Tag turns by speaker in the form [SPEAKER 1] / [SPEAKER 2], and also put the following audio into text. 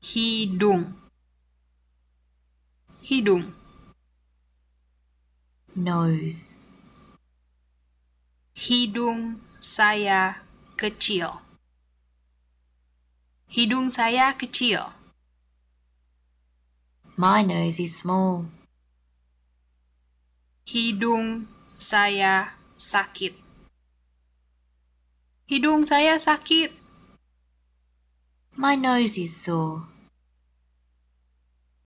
[SPEAKER 1] hidung, hidung,
[SPEAKER 2] nose,
[SPEAKER 1] hidung saya kecil, hidung saya kecil,
[SPEAKER 2] my nose is small,
[SPEAKER 1] hidung saya sakit, hidung saya sakit,
[SPEAKER 2] my nose is sore,